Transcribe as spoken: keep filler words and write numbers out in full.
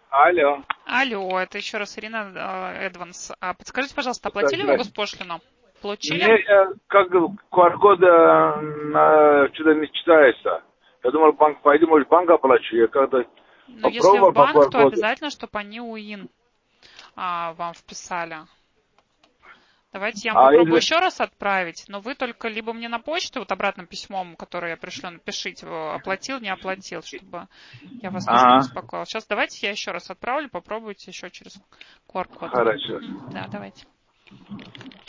Алло. Алло, это еще раз Ирина э, Эдванс. А подскажите, пожалуйста, Да, оплатили вы здрасте. госпошлину? Получили? Мне э, как ку ар-код э, на, что-то не читается. Я думал, банк пойду, может, банк оплачу. Я когда Но если в попробовал по банк, то ку ар-коду. обязательно, чтобы они УИН а, вам вписали. Давайте я вам А попробую если... еще раз отправить, но вы только либо мне на почту, вот обратным письмом, которое я пришлю, напишите, э, оплатил, не оплатил, чтобы я вас тоже не Ага, беспокоила. Сейчас давайте я еще раз отправлю, попробуйте еще через ку ар-код. хорошо. Мгм, да, давайте.